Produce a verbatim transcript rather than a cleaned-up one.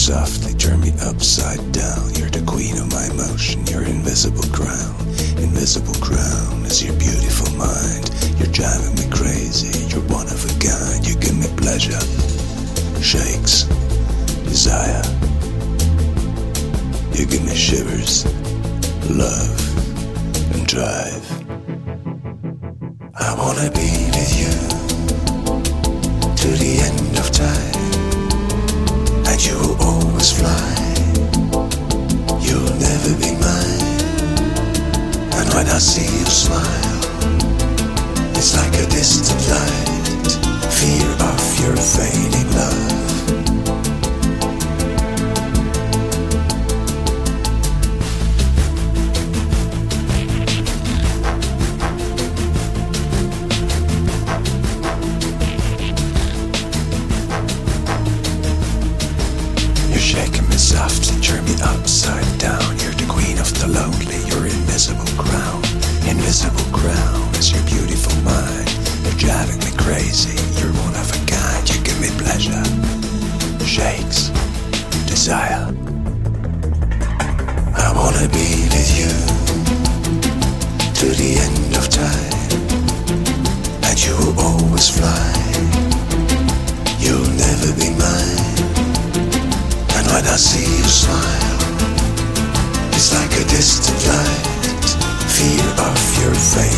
softly, turn me upside down. You're the queen of my emotion, your invisible crown. Invisible crown is your beautiful mind. You're driving me crazy, you're one of a kind. You give me pleasure, shakes, desire. You give me shivers, love, and drive. I wanna be with you to the end of time, and you will always fly. You'll never be mine. And when I see you smile, it's like a distant light, fear of your fading love. Shaking me softly, turn me upside down. You're the queen of the lonely, your invisible crown. Invisible crown is your beautiful mind. You're driving me crazy, you're one of a kind. You give me pleasure, shakes, desire. I wanna be with you to the end of time, and you will always fly. You'll never be mine. When I see you smile, it's like a distant light, fear of your face.